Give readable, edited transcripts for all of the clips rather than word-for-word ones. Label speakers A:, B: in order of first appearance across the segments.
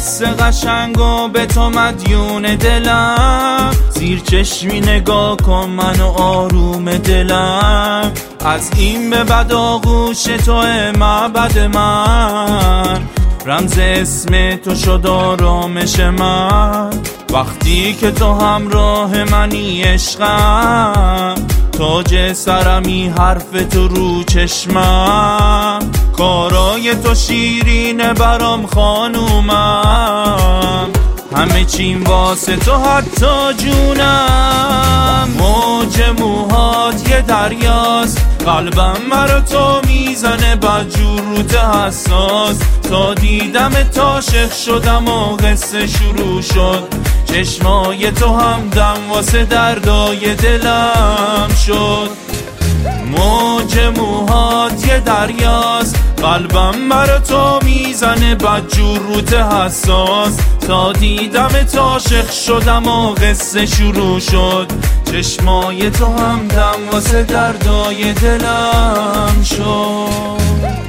A: حس قشنگ و به تو مدیون دلم، زیر چشمی نگاه کن منو آروم دلم. از این به بعد آغوش توه معبد من، رمز اسم تو شد آرامش من. وقتی که تو همراه منی عشقم، تاج سرمی حرف تو رو چشمم. کارای تو شیرینه برام خانومم، همه چیم واسه تو حتی جونم. موج موهات یه دریاست، قلبم مرا تو میزنه بدجور روت حساس. تا دیدم عاشق شدم و قصه شروع شد، چشمای تو همدم واسه دردای دلم شد. موج موهات یه دریاست، قلبم برا تو میزنه بدجور روت حساس. تا دیدم عاشق شدم و قصه شروع شد، چشمای تو همدم واسه دردای دلم شد.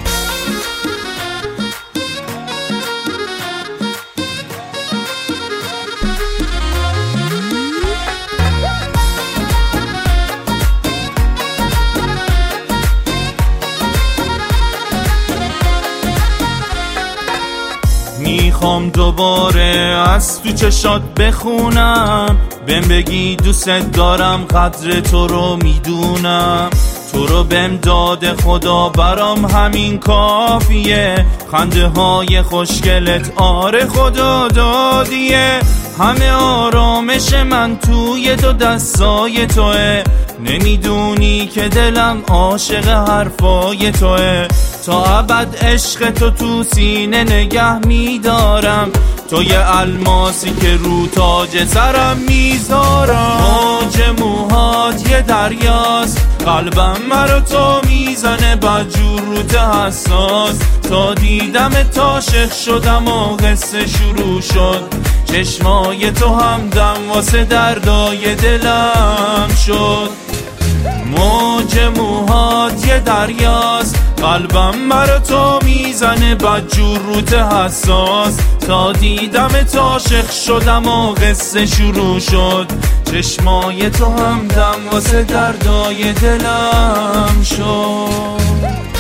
A: میخوام دوباره از تو چشات بخونم، بهم بگی دوست دارم قدر تو رو میدونم. تو رو بهم داده خدا برام همین کافیه، خنده های خوشگلت آره خدا دادیه. همه آرامش من توی دو دستای توه، نمیدونی که دلم عاشق حرفای توه. تا ابد عشق تو سینه نگه میدارم، تو یه الماسی که رو تاج سرم میذارم. موج موهات یه دریاست، قلبم مرا تو میزنه بدجور روت حساس. تا دیدم عاشق شدم و قصه شروع شد، چشمای تو همدم واسه دردای دلم شد. موج موهات یه دریاست، قلبم مرا تو میزنه بدجور روت حساس. تا دیدم عاشق شدم و قصه شروع شد، چشمای تو همدم واسه دردای دلم شد.